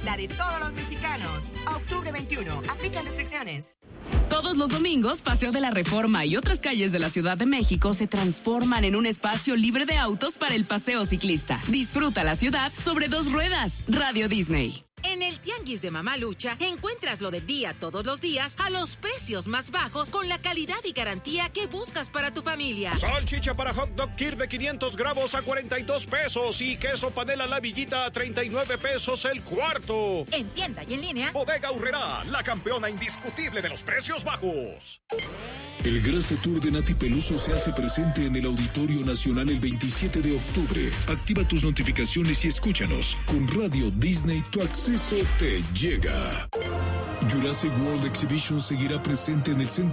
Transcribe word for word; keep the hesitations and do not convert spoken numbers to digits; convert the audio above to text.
la de todos los mexicanos. A octubre veintiuno, aplican restricciones. Todos los domingos, Paseo de la Reforma y otras calles de la Ciudad de México se transforman en un espacio libre de autos para el paseo ciclista. Disfruta la ciudad sobre dos ruedas. Radio Disney. En el Tianguis de Mamalucha encuentras lo del día todos los días a los precios más bajos con la calidad y garantía que buscas para tu familia. Salchicha para hot dog Kir de quinientos gramos a cuarenta y dos pesos y queso panela La Villita a treinta y nueve pesos el cuarto. En tienda y en línea. Bodega Aurrerá, la campeona indiscutible de los precios bajos. El Grasa Tour de Nati Peluso se hace presente en el Auditorio Nacional el veintisiete de octubre. Activa tus notificaciones y escúchanos. Con Radio Disney tu acceso te llega. Jurassic World Exhibition seguirá presente en el Centro